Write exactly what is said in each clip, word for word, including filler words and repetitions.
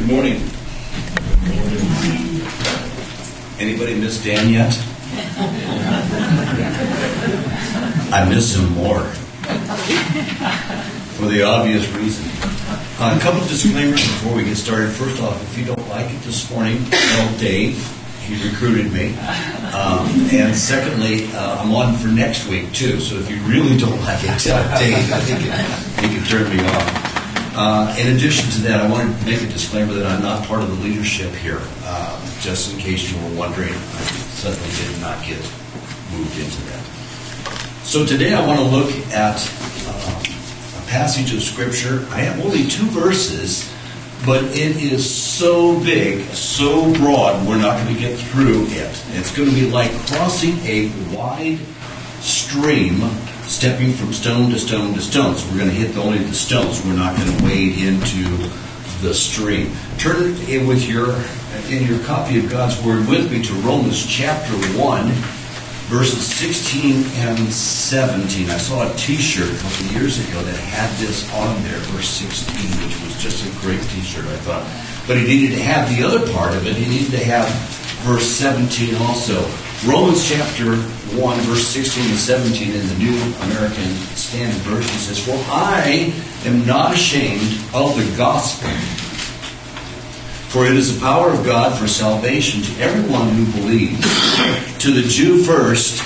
Good morning. Anybody miss Dan yet? I miss him more. For the obvious reason. Uh, a couple of disclaimers before we get started. First off, if you don't like it this morning, tell Dave. He recruited me. Um, and secondly, uh, I'm on for next week too. So if you really don't like it, tell Dave. I think he can turn me off. Uh, in addition to that, I want to make a disclaimer that I'm not part of the leadership here. Uh, just in case you were wondering, I suddenly did not get moved into that. So today I want to look at uh, a passage of Scripture. I have only two verses, but it is so big, so broad, we're not going to get through it. It's going to be like crossing a wide stream, stepping from stone to stone to stone. So we're going to hit only the stones. We're not going to wade into the stream. Turn in with your in your copy of God's Word with me to Romans chapter one, verses sixteen and seventeen. I saw a T-shirt a couple of years ago that had this on there, verse sixteen, which was just a great T-shirt, I thought. But he needed to have the other part of it. He needed to have verse seventeen also. Romans chapter one, verse sixteen and seventeen in the New American Standard Version says, "For I am not ashamed of the gospel, for it is the power of God for salvation to everyone who believes, to the Jew first,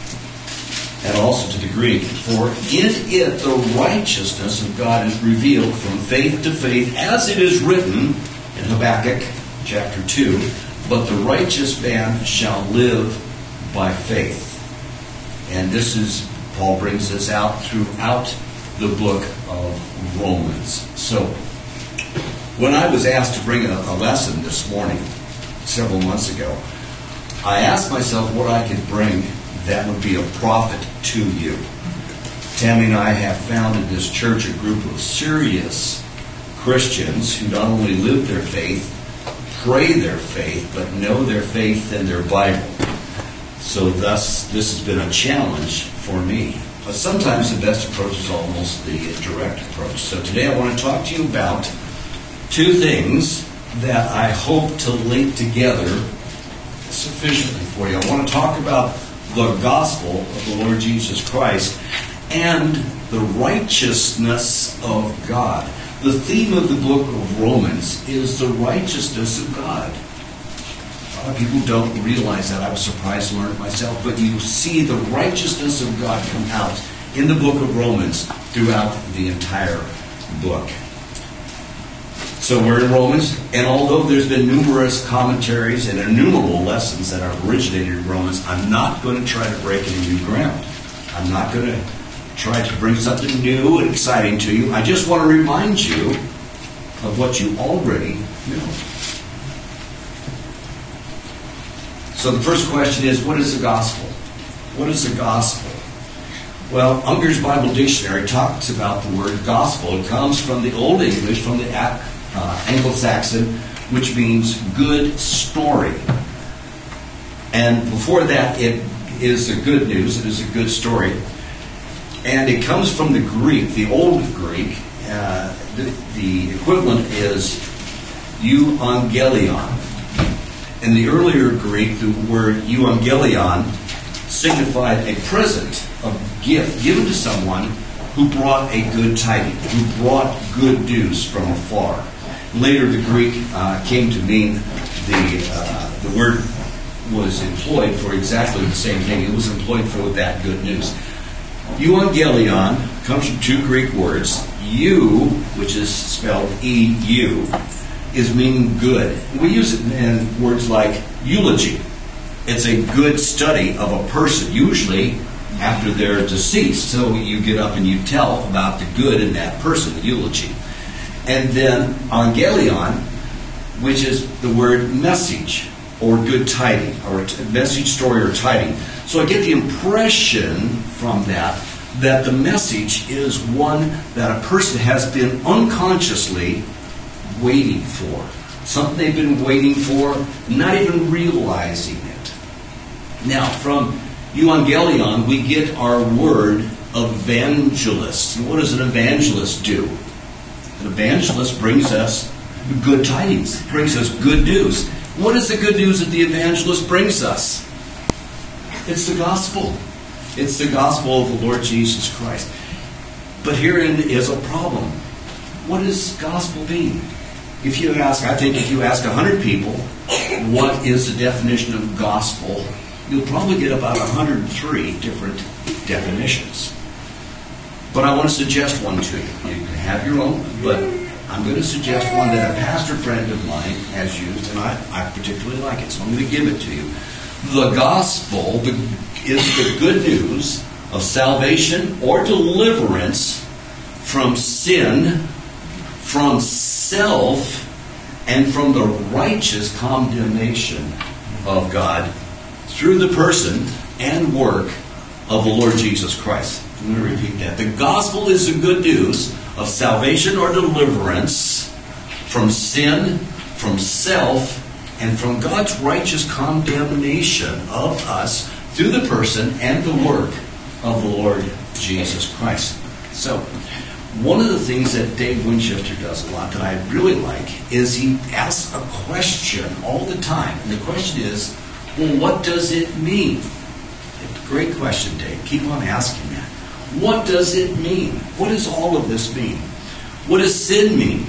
and also to the Greek. For in it the righteousness of God is revealed from faith to faith, as it is written in Habakkuk chapter two, but the righteous man shall live by faith." And this is, Paul brings this out throughout the book of Romans. So, when I was asked to bring a, a lesson this morning, several months ago, I asked myself what I could bring that would be a profit to you. Tammy and I have founded this church, a group of serious Christians who not only live their faith, pray their faith, but know their faith and their Bible. So thus, this has been a challenge for me. But sometimes the best approach is almost the direct approach. So today I want to talk to you about two things that I hope to link together sufficiently for you. I want to talk about the gospel of the Lord Jesus Christ and the righteousness of God. The theme of the book of Romans is the righteousness of God. A lot of people don't realize that. I was surprised to learn it myself. But you see the righteousness of God come out in the book of Romans throughout the entire book. So we're in Romans, and although there's been numerous commentaries and innumerable lessons that are originated in Romans, I'm not going to try to break any new ground. I'm not going to try to bring something new and exciting to you. I just want to remind you of what you already know. So the first question is, what is the gospel? What is the gospel? Well, Unger's Bible Dictionary talks about the word gospel. It comes from the Old English, from the uh, Anglo-Saxon, which means good story. And before that, it is the good news. It is a good story. And it comes from the Greek, the Old Greek. Uh, the, the equivalent is euangelion. In the earlier Greek, the word euangelion signified a present, a gift given to someone who brought a good tidings, who brought good news from afar. Later, the Greek uh, came to mean the uh, the word was employed for exactly the same thing. It was employed for that good news. Euangelion comes from two Greek words. Eu, which is spelled E U, is meaning good. We use it in words like eulogy. It's a good study of a person, usually after they're deceased. So you get up and you tell about the good in that person, the eulogy. And then angelion, which is the word message or good tiding, or a message, story, or tiding. So I get the impression from that that the message is one that a person has been unconsciously waiting for. Something they've been waiting for, not even realizing it. Now, from euangelion, we get our word evangelist. And what does an evangelist do? An evangelist brings us good tidings. It brings us good news. What is the good news that the evangelist brings us? It's the gospel. It's the gospel of the Lord Jesus Christ. But herein is a problem. What does gospel mean? If you ask, I think if you ask a hundred people, what is the definition of gospel, you'll probably get about one hundred three different definitions. But I want to suggest one to you. You can have your own, but I'm going to suggest one that a pastor friend of mine has used, and I, I particularly like it, so I'm going to give it to you. The gospel the, is the good news of salvation or deliverance from sin, from self, and from the righteous condemnation of God through the person and work of the Lord Jesus Christ. I'm going to repeat that. The gospel is the good news of salvation or deliverance from sin, from self, and from God's righteous condemnation of us through the person and the work of the Lord Jesus Christ. So, one of the things that Dave Winchester does a lot that I really like is he asks a question all the time. And the question is, well, what does it mean? Great question, Dave. Keep on asking that. What does it mean? What does all of this mean? What does sin mean?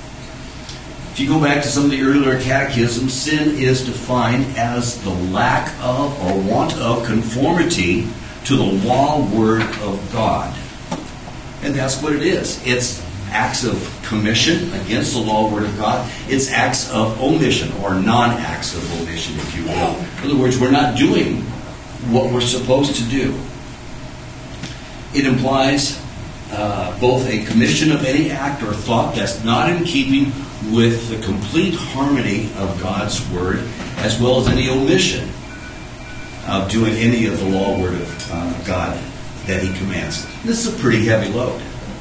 If you go back to some of the earlier catechisms, sin is defined as the lack of or want of conformity to the law word of God. And that's what it is. It's acts of commission against the law word of God. It's acts of omission or non-acts of omission, if you will. In other words, we're not doing what we're supposed to do. It implies uh, both a commission of any act or thought that's not in keeping with the complete harmony of God's word, as well as any omission of doing any of the law word of uh, God that he commands. This is a pretty heavy load.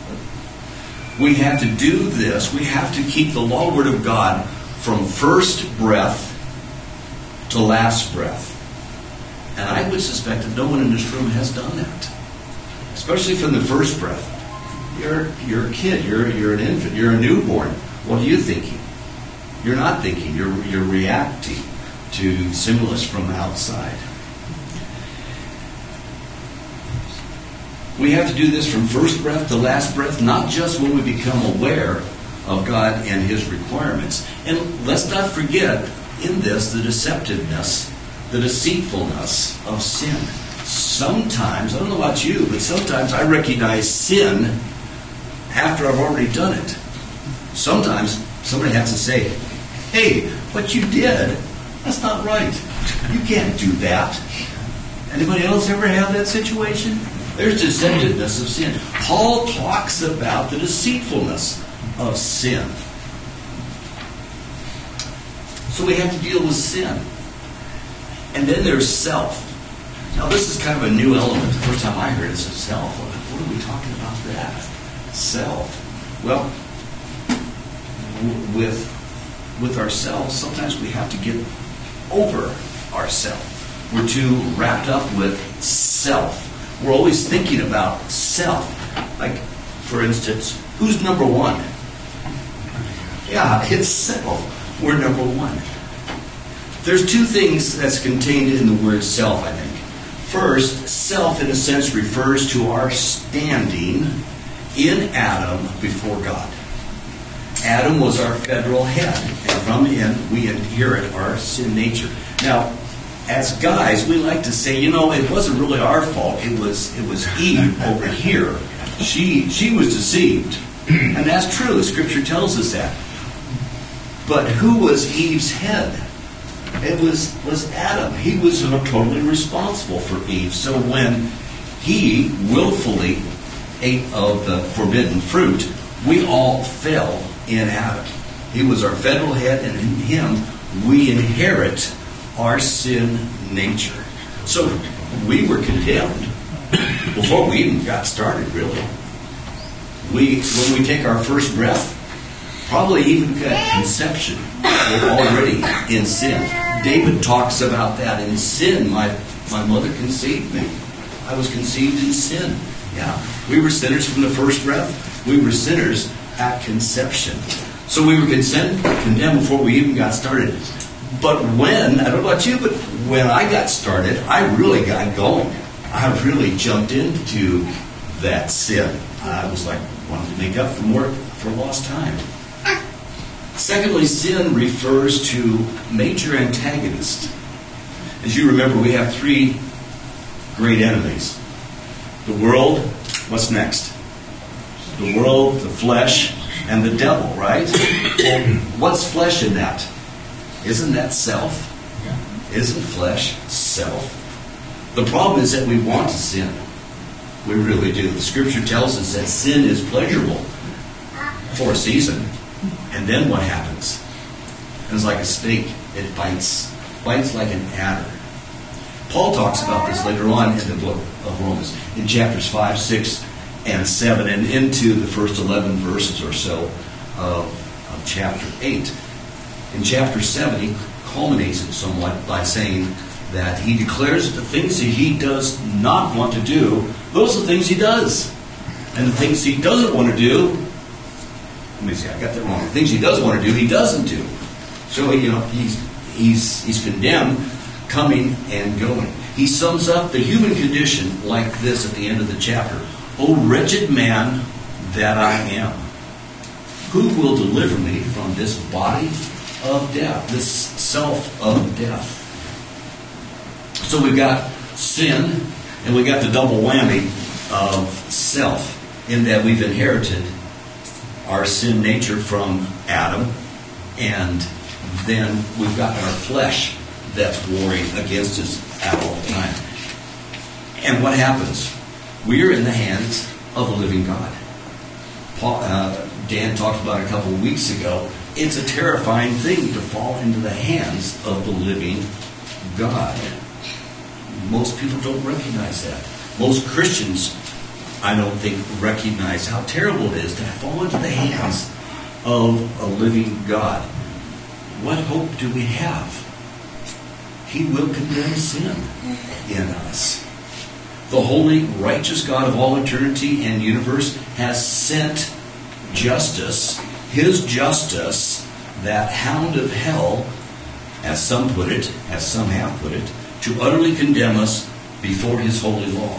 We have to do this. We have to keep the law word of God from first breath to last breath. And I would suspect that no one in this room has done that. Especially from the first breath. You're, you're a kid. You're, you're an infant. You're a newborn. What are you thinking? You're not thinking. You're, you're reacting to stimulus from outside. We have to do this from first breath to last breath, not just when we become aware of God and his requirements. And let's not forget in this the deceptiveness, the deceitfulness of sin. Sometimes, I don't know about you, but sometimes I recognize sin after I've already done it. Sometimes somebody has to say, hey, what you did, that's not right. You can't do that. Anybody else ever have that situation? There's deceptiveness of sin. Paul talks about the deceitfulness of sin. So we have to deal with sin. And then there's self. Now this is kind of a new element. The first time I heard this is self. What are we talking about that? Self. Well, with, with ourselves, sometimes we have to get over ourselves. We're too wrapped up with self. We're always thinking about self. Like, for instance, who's number one? Yeah, it's self. We're number one. There's two things that's contained in the word self, I think. First, self, in a sense, refers to our standing in Adam before God. Adam was our federal head, and from him we inherit our sin nature. Now, as guys, we like to say, you know, it wasn't really our fault. It was it was Eve over here. She she was deceived. And that's true. The Scripture tells us that. But who was Eve's head? It was, was Adam. He was totally responsible for Eve. So when he willfully ate of the forbidden fruit, we all fell in Adam. He was our federal head, and in him we inherit our sin nature. So we were condemned before we even got started, really. We, when we take our first breath, probably even at conception, we're already in sin. David talks about that. In sin, my, my mother conceived me. I was conceived in sin. Yeah, we were sinners from the first breath. We were sinners at conception. So we were condemned, condemned before we even got started. But when, I don't know about you, but when I got started, I really got going. I really jumped into that sin. I was like, wanted to make up for more, for lost time. Secondly, sin refers to major antagonists. As you remember, we have three great enemies. The world, what's next? The world, the flesh, and the devil, right? Well, what's flesh in that? Isn't that self? Isn't flesh self? The problem is that we want to sin. We really do. The Scripture tells us that sin is pleasurable for a season. And then what happens? It's like a snake. It bites. Bites like an adder. Paul talks about this later on in the book of Romans, in chapters five, six, and seven, and into the first eleven verses or so of, of chapter eight. In chapter seven, he culminates it somewhat by saying that he declares that the things that he does not want to do, those are the things he does. And the things he doesn't want to do, let me see, I got that wrong. The things he does want to do, he doesn't do. So, you know, he's he's he's condemned, coming and going. He sums up the human condition like this at the end of the chapter. O wretched man that I am, who will deliver me from this body of death, this self of death? So we've got sin, and we got the double whammy of self, in that we've inherited our sin nature from Adam, and then we've got our flesh that's warring against us at all time. And what happens? We are in the hands of a living God. Paul, uh, Dan talked about it a couple of weeks ago. It's a terrifying thing to fall into the hands of the living God. Most people don't recognize that. Most Christians, I don't think, recognize how terrible it is to fall into the hands of a living God. What hope do we have? He will condemn sin in us. The holy, righteous God of all eternity and universe has sent justice, His justice, that hound of hell, as some put it, as some have put it, to utterly condemn us before His holy law.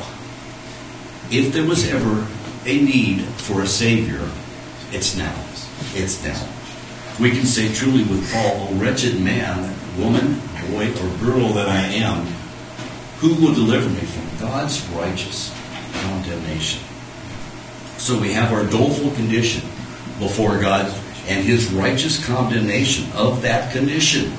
If there was ever a need for a Savior, it's now. It's now. We can say truly with Paul, O wretched man, woman, boy, or girl that I am, who will deliver me from God's righteous condemnation? So we have our doleful condition before God and His righteous condemnation of that condition.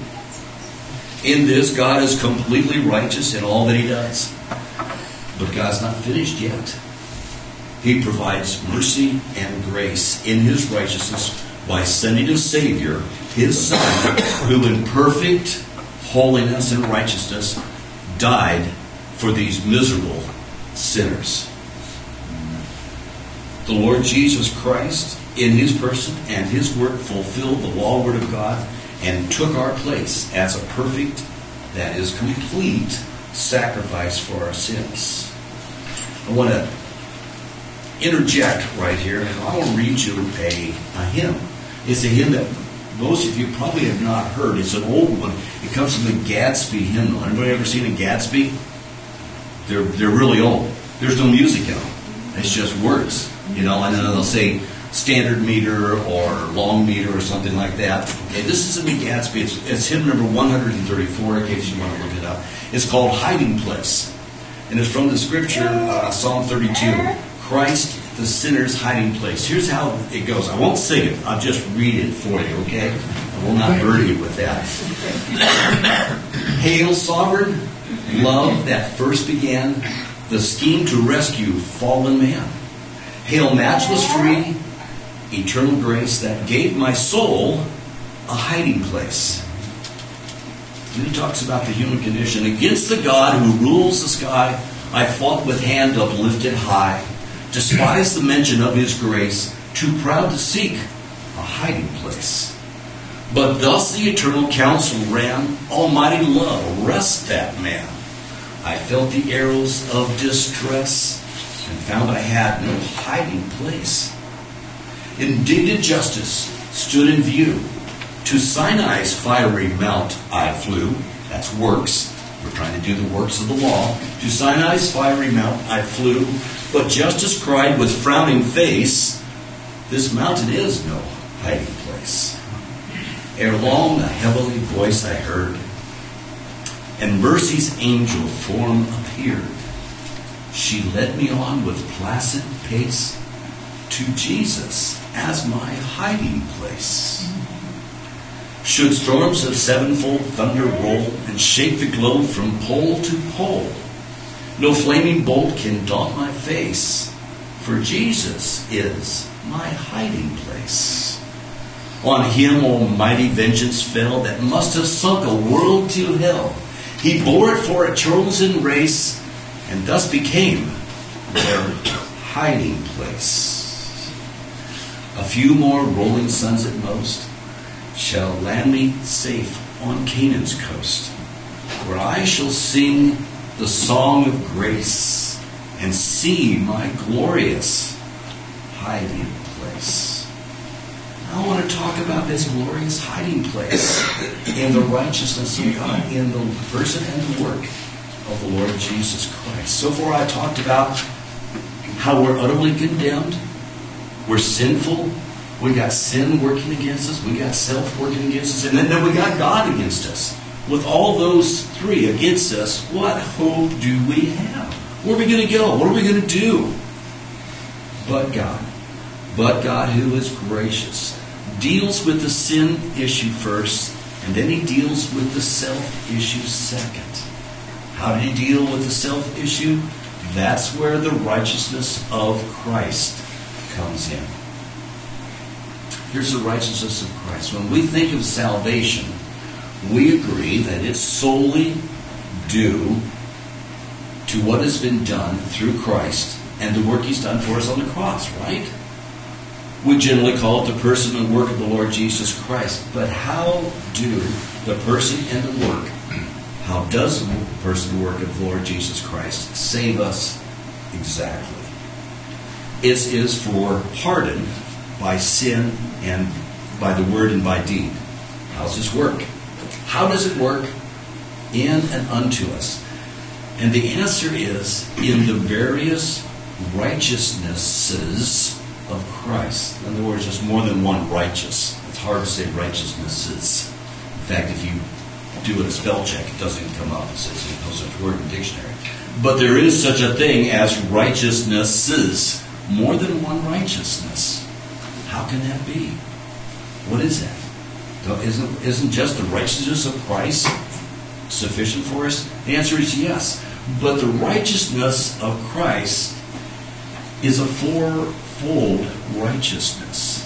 In this, God is completely righteous in all that He does. But God's not finished yet. He provides mercy and grace in His righteousness by sending a Savior, His Son, who in perfect holiness and righteousness died for these miserable sinners. The Lord Jesus Christ, in His person and His work, fulfilled the law word of God and took our place as a perfect, that is complete, sacrifice for our sins. I want to interject right here, and I want to read you a, a hymn. It's a hymn that most of you probably have not heard. It's an old one. It comes from the Gadsby hymnal. Anybody ever seen a Gadsby? They're they're really old. There's no music in them. It's just words, you know. And then they'll say standard meter or long meter or something like that. Okay, this is in the Gadsby. It's, it's hymn number one thirty-four, in case you want to look it up. It's called Hiding Place, and it's from the scripture uh, Psalm thirty-two. Christ, the sinner's hiding place. Here's how it goes. I won't sing it. I'll just read it for you, okay? I will not burden you with that. Hail, sovereign love that first began the scheme to rescue fallen man. Hail, matchless free, eternal grace that gave my soul a hiding place. And he talks about the human condition. Against the God who rules the sky, I fought with hand uplifted high. Despise the mention of His grace, too proud to seek a hiding place. But thus the eternal counsel ran, almighty love, arrest that man. I felt the arrows of distress and found I had no hiding place. Indignant justice stood in view. To Sinai's fiery mount I flew. That's works. We're trying to do the works of the law. To Sinai's fiery mount I flew, but justice cried with frowning face, this mountain is no hiding place. Ere long a heavenly voice I heard, and mercy's angel form appeared. She led me on with placid pace to Jesus as my hiding place. Should storms of sevenfold thunder roll and shake the globe from pole to pole, no flaming bolt can daunt my face, for Jesus is my hiding place. On him almighty vengeance fell that must have sunk a world to hell. He bore it for a chosen race, and thus became their hiding place. A few more rolling suns at most shall land me safe on Canaan's coast, where I shall sing the song of grace and see my glorious hiding place. I want to talk about this glorious hiding place in the righteousness of God, in the person and the work of the Lord Jesus Christ. So far I talked about how we're utterly condemned, we're sinful, we got sin working against us, we got self working against us, and then, then we got God against us. With all those three against us, what hope do we have? Where are we going to go? What are we going to do? But God, but God who is gracious, deals with the sin issue first, and then he deals with the self issue second. How did he deal with the self issue? That's where the righteousness of Christ comes in. Here's the righteousness of Christ. When we think of salvation, we agree that it's solely due to what has been done through Christ and the work he's done for us on the cross, right? We generally call it the person and work of the Lord Jesus Christ. But how do the person and the work, how does the person and work of the Lord Jesus Christ save us exactly? It is for pardon by sin and by the word and by deed. How does this work? How does it work in and unto us? And the answer is in the various righteousnesses of Christ. In other words, there's more than one righteous. It's hard to say righteousnesses. In fact, if you do a spell check, it doesn't even come up. It says no such word in the dictionary. But there is such a thing as righteousnesses. More than one righteousness. How can that be? What is that? Isn't, isn't just the righteousness of Christ sufficient for us? The answer is yes. But the righteousness of Christ is a fourfold righteousness.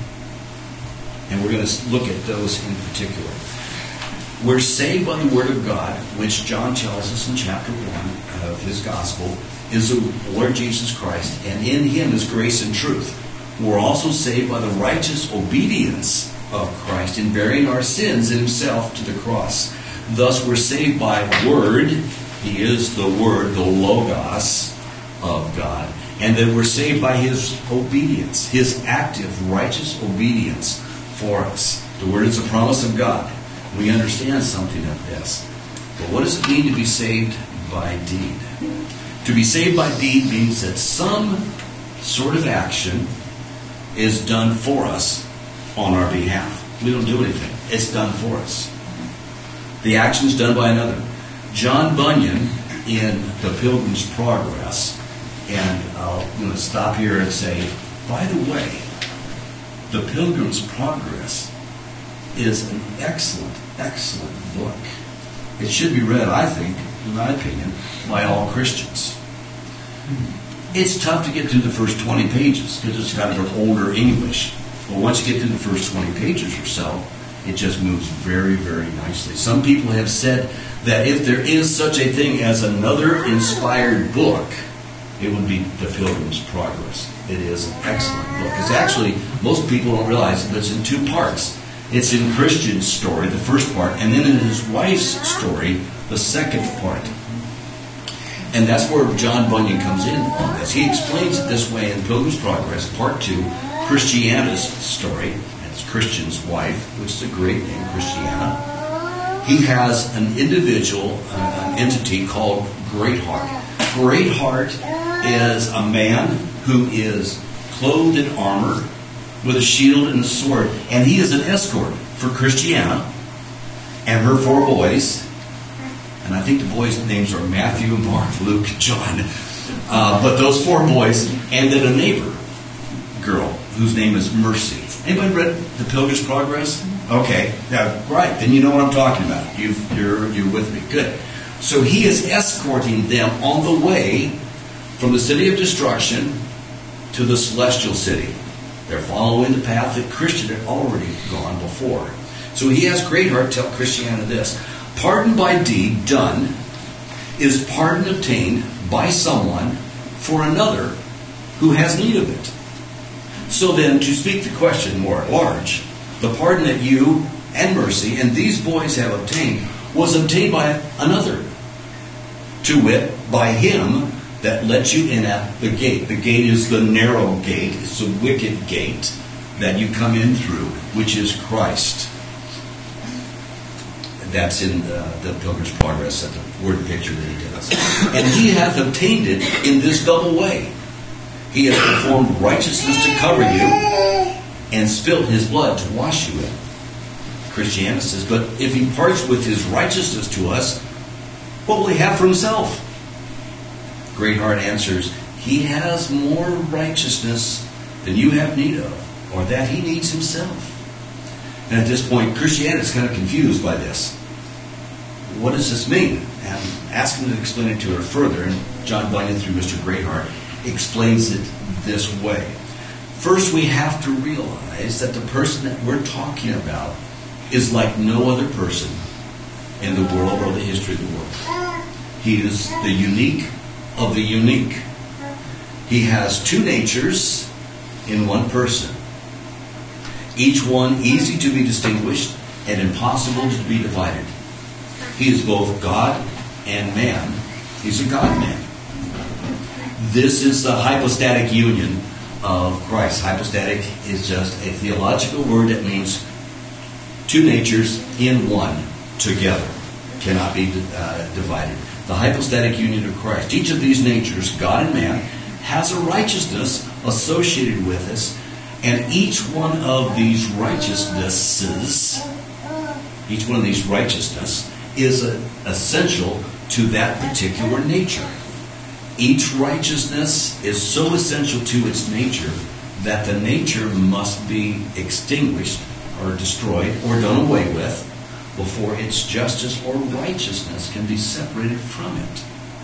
And we're going to look at those in particular. We're saved by the Word of God, which John tells us in chapter one of his Gospel, is the Lord Jesus Christ, and in him is grace and truth. We're also saved by the righteous obedience of Christ in bearing our sins in himself to the cross. Thus we're saved by Word. He is the Word, the Logos of God. And then we're saved by his obedience, his active, righteous obedience for us. The Word is a promise of God. We understand something of this. But what does it mean to be saved by deed? To be saved by deed means that some sort of action is done for us on our behalf. We don't do anything. It's done for us. The action is done by another. John Bunyan, in The Pilgrim's Progress, and I'm going to stop here and say, by the way, The Pilgrim's Progress is an excellent, excellent book. It should be read, I think, in my opinion, by all Christians. It's tough to get through the first twenty pages because it's got an older English. But once you get through the first twenty pages or so, it just moves very, very nicely. Some people have said that if there is such a thing as another inspired book, it would be The Pilgrim's Progress. It is an excellent book. It's actually, most people don't realize that it's in two parts. It's in Christian's story, the first part, and then in his wife's story, the second part. And that's where John Bunyan comes in on this. He explains it this way in Pilgrim's Progress, part two, Christiana's story. That's That's Christian's wife, which is a great name, Christiana. He has an individual, uh, an entity called Greatheart. Greatheart is a man who is clothed in armor with a shield and a sword, and he is an escort for Christiana and her four boys. And I think the boys' names are Matthew, Mark, Luke, John. Uh, but those four boys, and then a neighbor girl whose name is Mercy. Anybody read The Pilgrim's Progress? Okay, yeah, right. Then you know what I'm talking about. You've, you're you're with me. Good. So he is escorting them on the way from the city of destruction to the celestial city. They're following the path that Christian had already gone before. So he has Greatheart tell Christiana this: pardon by deed done is pardon obtained by someone for another who has need of it. So then, to speak the question more at large, the pardon that you and Mercy and these boys have obtained was obtained by another. To wit, by him that let you in at the gate. The gate is the narrow gate. It's the wicket gate that you come in through, which is Christ. That's in the, the Pilgrim's Progress, at the word picture that he does. And he hath obtained it in this double way. He has performed righteousness to cover you, and spilt his blood to wash you in. Christiana says, but if he parts with his righteousness to us, what will he have for himself? Greatheart answers, he has more righteousness than you have need of, or that he needs himself. And at this point, Christiana is kind of confused by this. What does this mean? And ask him to explain it to her further. And John Bunyan, through Mister Greatheart, explains it this way. First, we have to realize that the person that we're talking about is like no other person in the world or the history of the world. He is the unique of the unique. He has two natures in one person, each one easy to be distinguished and impossible to be divided. He is both God and man. He's a God-man. This is the hypostatic union of Christ. Hypostatic is just a theological word that means two natures in one together. Cannot be uh, divided. The hypostatic union of Christ. Each of these natures, God and man, has a righteousness associated with us, and each one of these righteousnesses, each one of these righteousness is a, essential to that particular nature. Each righteousness is so essential to its nature that the nature must be extinguished or destroyed or done away with before its justice or righteousness can be separated from it.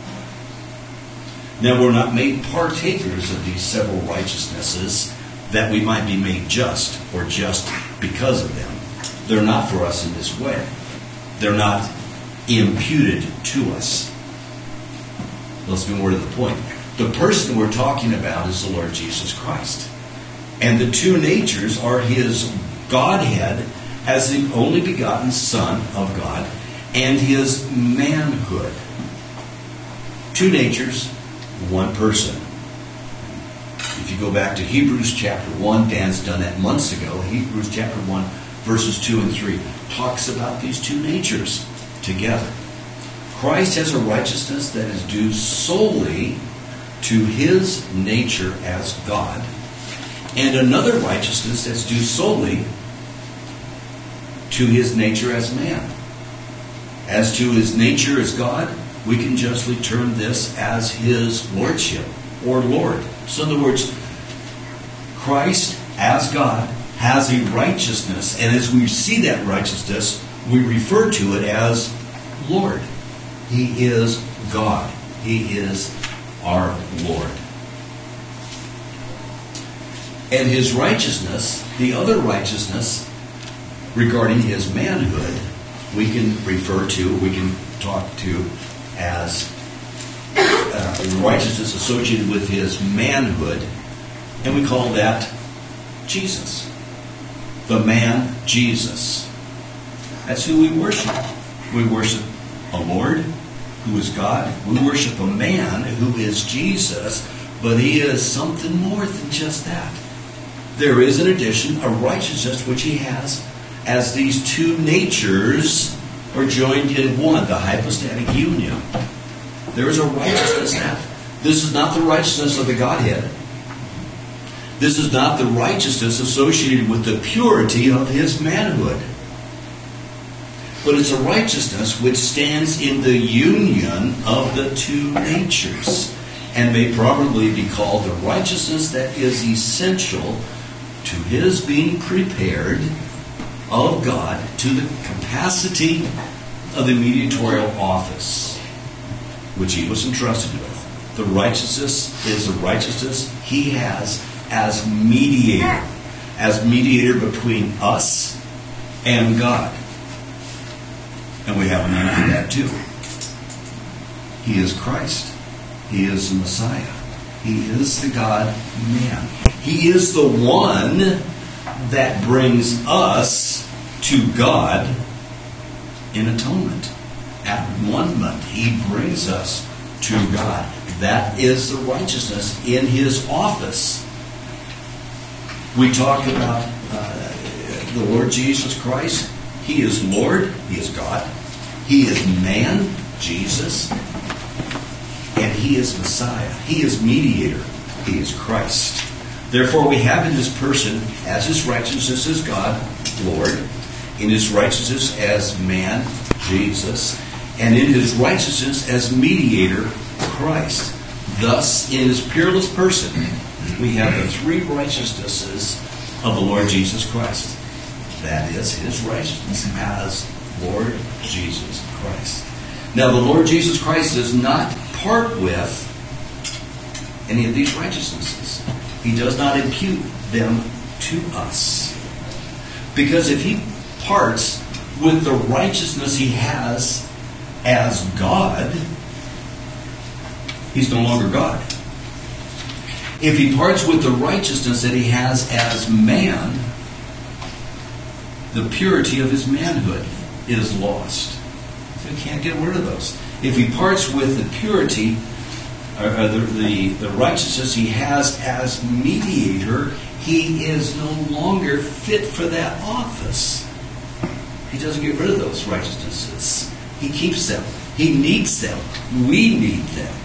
Now, we're not made partakers of these several righteousnesses that we might be made just or just because of them. They're not for us in this way. They're not imputed to us. Let's be more to the point. The person we're talking about is the Lord Jesus Christ. And the two natures are his Godhead as the only begotten Son of God and his manhood. Two natures, one person. If you go back to Hebrews chapter one, Dan's done that months ago. Hebrews chapter one, verses two and three talks about these two natures together. Christ has a righteousness that is due solely to his nature as God, and another righteousness that's due solely to his nature as man. As to his nature as God, we can justly term this as his lordship or Lord. So in other words, Christ as God has a righteousness, and as we see that righteousness, we refer to it as Lord. He is God. He is our Lord. And his righteousness, the other righteousness regarding his manhood, we can refer to, we can talk to as uh, righteousness associated with his manhood, and we call that Jesus. The man Jesus. That's who we worship. We worship a Lord who is God. We worship a man who is Jesus, but he is something more than just that. there is in addition a righteousness which he has as these two natures are joined in one, the hypostatic union. There is a righteousness now. This is not the righteousness of the Godhead. This is not the righteousness associated with the purity of his manhood. But it's a righteousness which stands in the union of the two natures, and may probably be called the righteousness that is essential to his being prepared of God to the capacity of the mediatorial office which he was entrusted with. The righteousness is the righteousness he has as mediator, as mediator between us and God. And we have a name for that too. He is Christ. He is the Messiah. He is the God-man. He is the one that brings us to God in atonement. At one-ment, he brings us to God. That is the righteousness in his office. We talk about uh, the Lord Jesus Christ. He is Lord. He is God. He is man, Jesus. And he is Messiah. He is mediator. He is Christ. Therefore, we have in this person, as his righteousness as God, Lord, in his righteousness as man, Jesus, and in his righteousness as mediator, Christ. Thus, in his peerless person, we have the three righteousnesses of the Lord Jesus Christ. That is his righteousness as Lord Jesus Christ. Now, the Lord Jesus Christ does not part with any of these righteousnesses. He does not impute them to us. Because if he parts with the righteousness he has as God, he's no longer God. If he parts with the righteousness that he has as man, the purity of his manhood is lost. So he can't get rid of those. If he parts with the purity, or the, the, the righteousness he has as mediator, he is no longer fit for that office. He doesn't get rid of those righteousnesses. He keeps them. He needs them. We need them.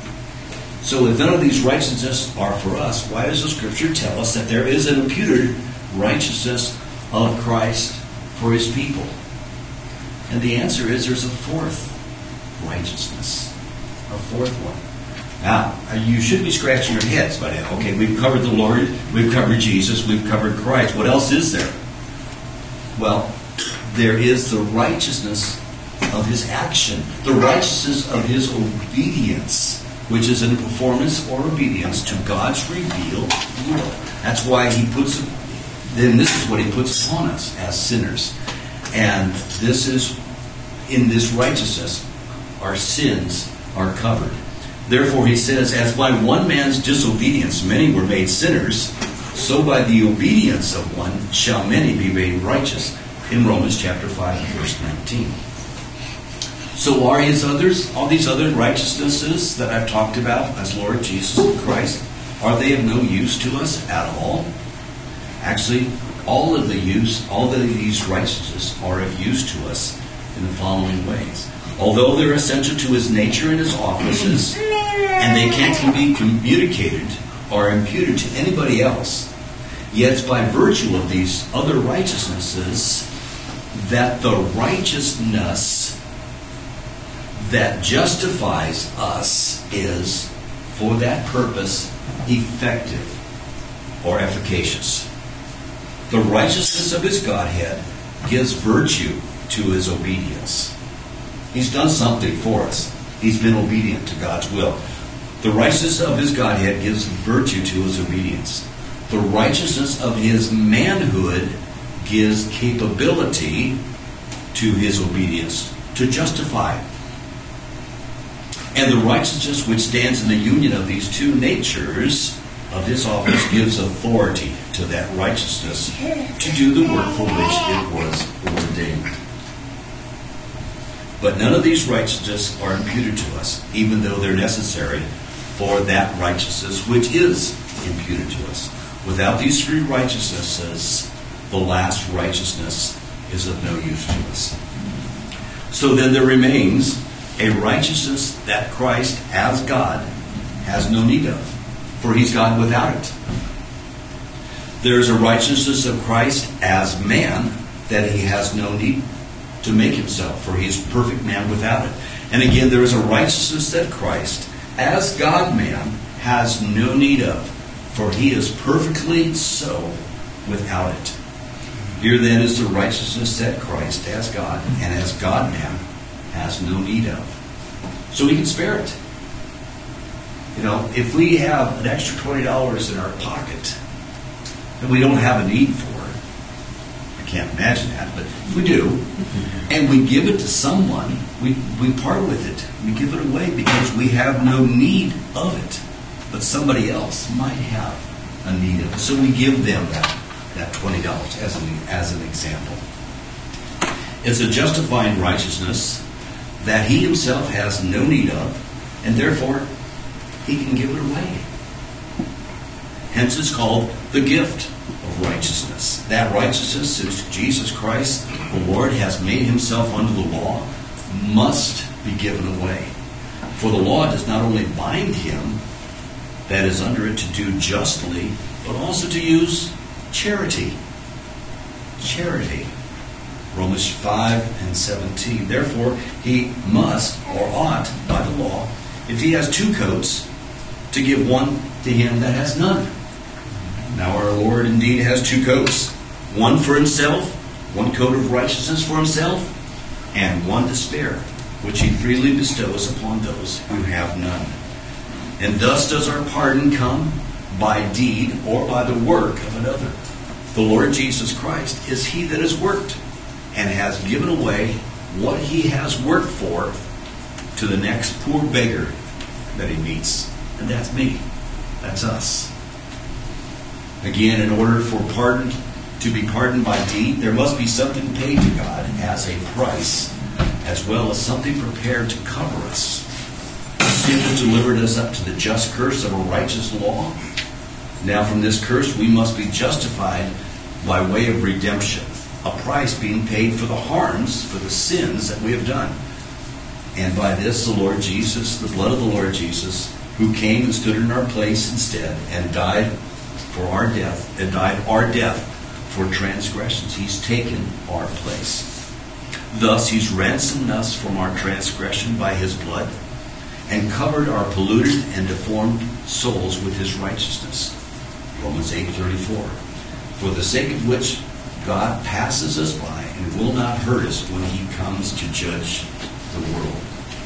So if none of these righteousnesses are for us, why does the Scripture tell us that there is an imputed righteousness of Christ for his people? And the answer is there's a fourth righteousness. A fourth one. Now, you should be scratching your heads by now. Okay, we've covered the Lord, we've covered Jesus, we've covered Christ. What else is there? Well, there is the righteousness of his action, the righteousness of his obedience, which is in performance or obedience to God's revealed will. That's why he puts, then this is what he puts upon us as sinners. And this is, in this righteousness, our sins are covered. Therefore, he says, as by one man's disobedience many were made sinners, so by the obedience of one shall many be made righteous. In Romans chapter five, verse nineteen. So are his others, all these other righteousnesses that I've talked about as Lord Jesus Christ, are they of no use to us at all? Actually, all of the use, all of these righteousnesses are of use to us in the following ways. Although they're essential to his nature and his offices, and they can't be communicated or imputed to anybody else, yet it's by virtue of these other righteousnesses that the righteousness that justifies us is, for that purpose, effective or efficacious. The righteousness of his Godhead gives virtue to his obedience. He's done something for us. He's been obedient to God's will. The righteousness of his Godhead gives virtue to his obedience. The righteousness of his manhood gives capability to his obedience, to justify. And the righteousness which stands in the union of these two natures of his office gives authority to that righteousness to do the work for which it was ordained. But none of these righteousnesses are imputed to us, even though they're necessary for that righteousness which is imputed to us. Without these three righteousnesses, the last righteousness is of no use to us. So then there remains a righteousness that Christ, as God, has no need of, for he's God without it. There is a righteousness of Christ as man that he has no need to make himself, for he is perfect man without it. And again, there is a righteousness that Christ, as God-man, has no need of, for he is perfectly so without it. Here then is the righteousness that Christ, as God and as God-man, has no need of. So he can spare it. You know, if we have an extra twenty dollars in our pocket that we don't have a need for, I can't imagine that, but if we do, and we give it to someone, we, we part with it. We give it away because we have no need of it. But somebody else might have a need of it. So we give them that, that twenty dollars as an, as an example. It's a justifying righteousness that he himself has no need of, and therefore he can give it away. Hence it's called the gift of righteousness. That righteousness is Jesus Christ, the Lord, has made himself under the law, must be given away. For the law does not only bind him that is under it to do justly, but also to use charity. Charity. Romans five and seventeen. Therefore, he must or ought by the law, if he has two coats, to give one to him that has none. Now our Lord indeed has two coats, one for himself, one coat of righteousness for himself, and one to spare, which he freely bestows upon those who have none. And thus does our pardon come by deed or by the work of another. The Lord Jesus Christ is he that has worked and has given away what he has worked for to the next poor beggar that he meets. And that's me. That's us. Again, in order for pardon to be pardoned by deed, there must be something paid to God as a price, as well as something prepared to cover us. Sin has delivered us up to the just curse of a righteous law. Now from this curse we must be justified by way of redemption, a price being paid for the harms, for the sins that we have done. And by this the Lord Jesus, the blood of the Lord Jesus, who came and stood in our place instead and died for our death, and died our death for transgressions. He's taken our place. Thus he's ransomed us from our transgression by his blood, and covered our polluted and deformed souls with his righteousness. Romans eight thirty-four. For the sake of which God passes us by and will not hurt us when he comes to judge the world.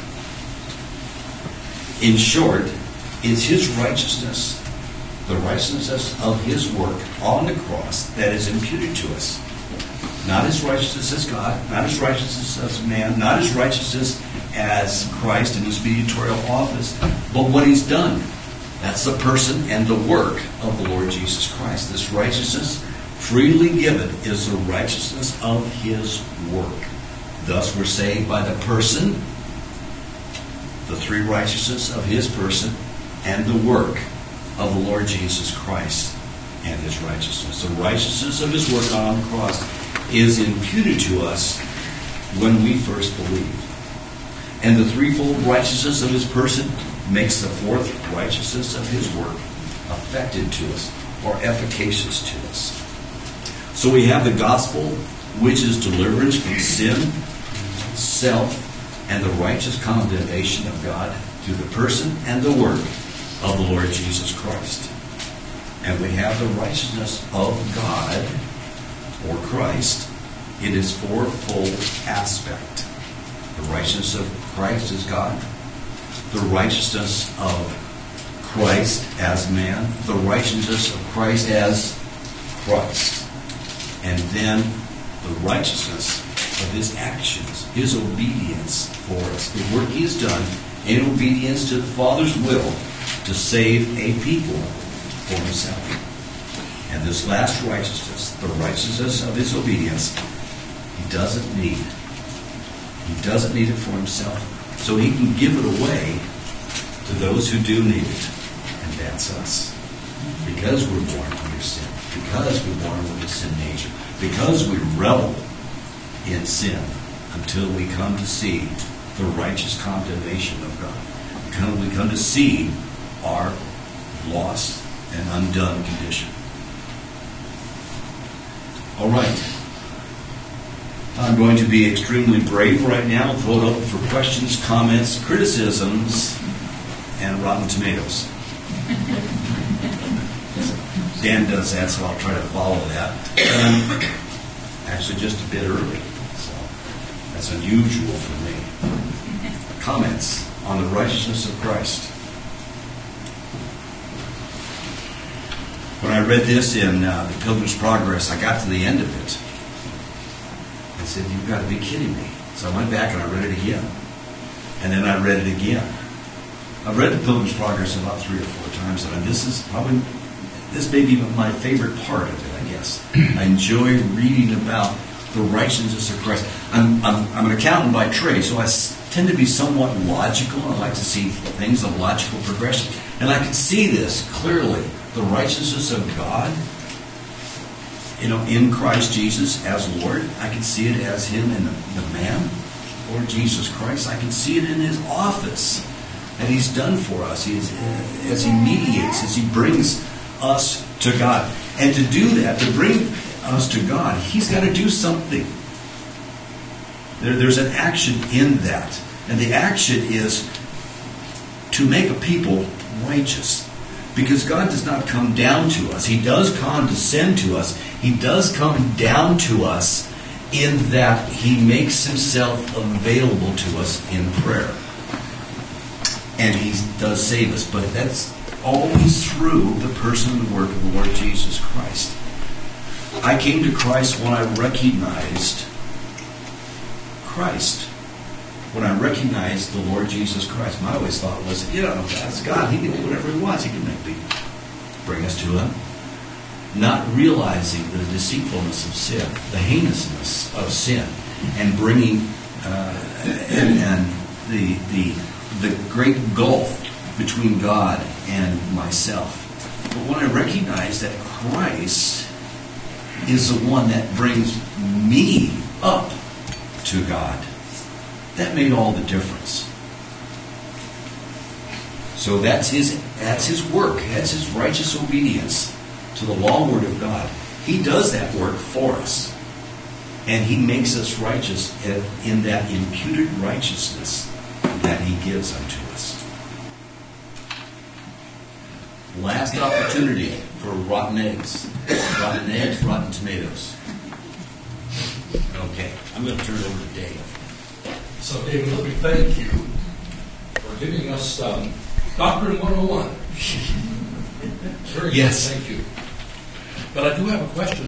In short, it's his righteousness, the righteousness of his work on the cross, that is imputed to us. Not his righteousness as God, not his righteousness as man, not his righteousness as Christ in his mediatorial office, but what he's done. That's the person and the work of the Lord Jesus Christ. This righteousness freely given is the righteousness of his work. Thus we're saved by the person, the three righteousnesses of his person, and the work of the Lord Jesus Christ and his righteousness. The righteousness of his work on the cross is imputed to us when we first believe. And the threefold righteousness of his person makes the fourth righteousness of his work effective to us, or efficacious to us. So we have the gospel, which is deliverance from sin, self, and the righteous condemnation of God through the person and the work of the Lord Jesus Christ. And we have the righteousness of God, or Christ, in his fourfold aspect. The righteousness of Christ as God, the righteousness of Christ as man, the righteousness of Christ as Christ, and then the righteousness of his actions, his obedience for us, the work he has done in obedience to the Father's will to save a people for himself. And this last righteousness, the righteousness of his obedience, he doesn't need. He doesn't need it for himself, so he can give it away to those who do need it. And that's us. Because we're born nature sin. Because we're born with a sin nature. Because we revel in sin until we come to see the righteous condemnation of God. Until we come to see our lost and undone condition. All right. I'm going to be extremely brave right now. Vote open for questions, comments, criticisms, and Rotten Tomatoes. Dan does that, so I'll try to follow that. Um, actually, just a bit early, so that's unusual for me. Comments on the righteousness of Christ. When I read this in uh, the Pilgrim's Progress, I got to the end of it. I said, "You've got to be kidding me." So I went back and I read it again. And then I read it again. I've read the Pilgrim's Progress about three or four times, and this is probably, this may be my favorite part of it, I guess. I enjoy reading about the righteousness of Christ. I'm, I'm, I'm an accountant by trade, so I tend to be somewhat logical. I like to see things of logical progression. And I can see this clearly. The righteousness of God, you know, in Christ Jesus as Lord. I can see it as Him and the, the man, Lord Jesus Christ. I can see it in His office that He's done for us. He is, as He mediates, as He brings us to God. And to do that, to bring us to God, He's got to do something. There, there's an action in that. And the action is to make a people righteous. Because God does not come down to us. He does condescend to us. He does come down to us in that He makes Himself available to us in prayer. And He does save us. But that's always through the person and work of the Lord Jesus Christ. I came to Christ when I recognized Christ. When I recognized the Lord Jesus Christ. My always thought was, you know, that's God. He can do whatever He wants. He can make people bring us to Him. Not realizing the deceitfulness of sin, the heinousness of sin, and bringing uh, and, and the the the great gulf between God and myself. But when I recognize that Christ is the one that brings me up to God, that made all the difference. So that's his that's his work. That's His righteous obedience to the law word of God. He does that work for us. And He makes us righteous in that imputed righteousness that He gives unto us. Last opportunity for rotten eggs. Rotten eggs, rotten tomatoes. Okay, I'm going to turn it over to Dave. So, David, let me thank you for giving us um, Doctrine one oh one. Very yes. good, thank you. But I do have a question